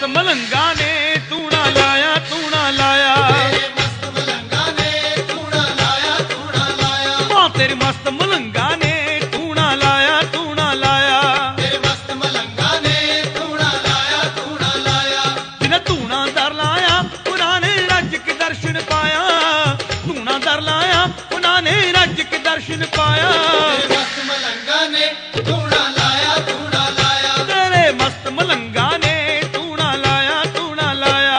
मस्त मलंगा ने तूना लाया तूना लाया, तेरे मस्त मलंगा ने तूना लाया तूना लाया, मां तेरे मस्त मलंगा ने तूना लाया तूना लाया, तेरे मस्त मलंगा ने तूना लाया तूना लाया, जिन्हें तूना दर लाया उन्होंने रज के दर्शन पाया, तूना दर लाया उन्होंने रज के दर्शन पाया। तेरे मस्त मलंगा ने तूना लाया तूना लाया, तेरे मस्त मलंगा ने तूना लाया तूना लाया।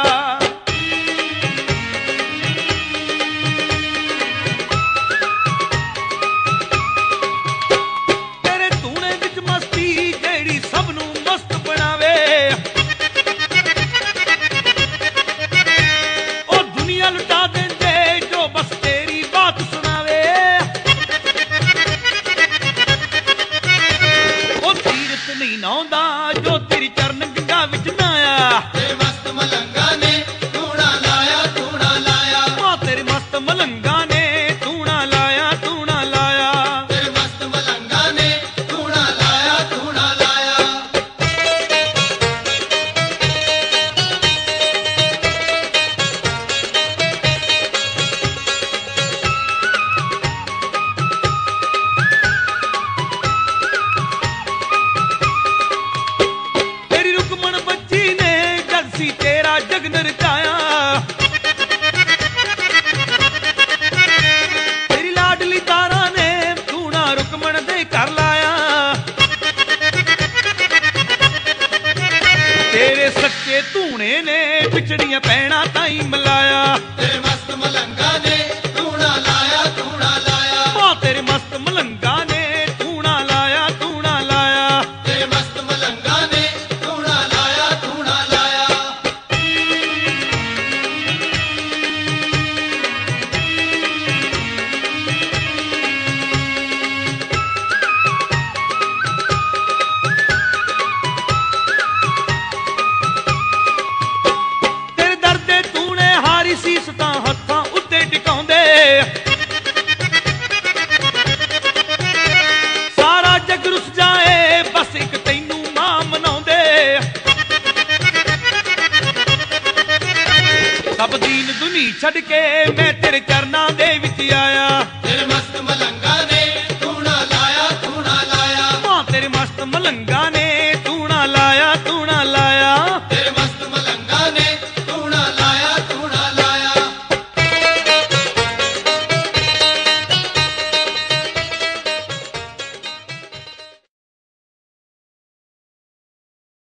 तेरे तूने विच मस्ती जेड़ी सबनू मस्त बनावे, ओ दुनिया लुटा देंदे जो बस तेरी बात सुनावे। ओ तीरथ नहीं नौंदा जो तेरी चरण गंगा विच नाया, तेरे मस्त मलंगा ने तूना लाया तूना लाया, मां तेरे मस्त मलंगा ने तूना लाया तूना लाया। तेरे मस्त मलंगा ने तूना लाया तूना लाया। तेरी रुकमण बच्ची ने जद सी तेरा जग नरकाया, तेरी लाडली तारा ने तूना रुकमण दे कर लाया, तेरे सच्चे धूने ने पिछड़ियां पैना ताई मिलाया, तेरे मस्त मलंगा ने तूना लाया तूना लाया, मां तेरे मस्त मलंगा ने तूना लाया तूना लाया। तेरे मस्त मलंगा ने तूना लाया तूना लाया। तेरे दर्दे तूने हारी सीस तां हत्थां उत्ते टिकाउंदे, सारा जग रुस जाए बस एक तैनू मां मनाउंदे। सब दीन दुनी छड़ के मैं तेरे चरनां दे विच आया, तेरे मस्त मलंगा ने तूना लाया तूना लाया, मां तेरे मस्त मलंगा